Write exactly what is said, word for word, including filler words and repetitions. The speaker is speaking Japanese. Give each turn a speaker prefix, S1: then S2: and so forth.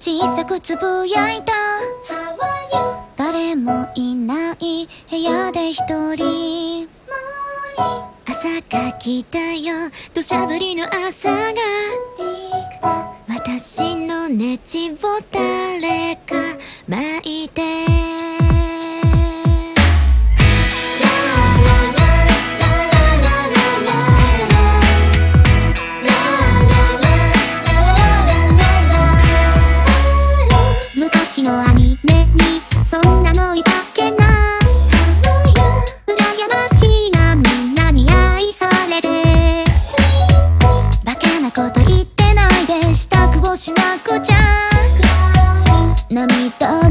S1: 小さくつぶやいた。誰もいない部屋で一人。朝が来たよ、土砂降りの朝が。私のネジを誰か巻いて。昔のアニメにそんなのいたっけな。羨ましいな、みんなに愛されて。バカなこと言ってないで支度をしなくちゃ。涙